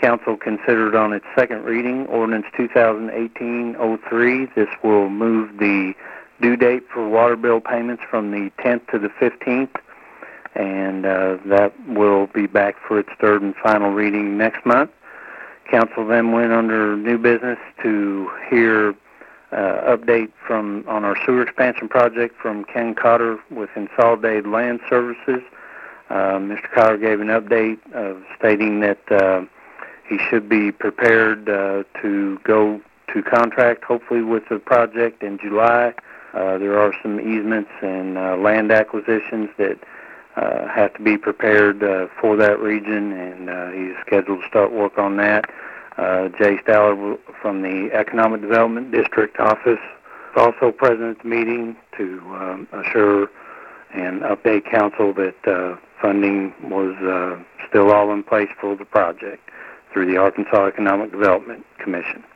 council considered on its second reading ordinance 2018-03. This will move the due date for water bill payments from the 10th to the 15th, and that will be back for its third and final reading next month. Council then went under new business to hear update on our sewer expansion project from Ken Cotter with Consolidated Land Services. Mr. Cotter gave an update stating that he should be prepared to go to contract, hopefully, with the project in July. There are some easements and land acquisitions that have to be prepared for that region, and he's scheduled to start work on that. Jay Staller from the Economic Development District Office is also present at the meeting to assure and update council that funding was still all in place for the project through the Arkansas Economic Development Commission.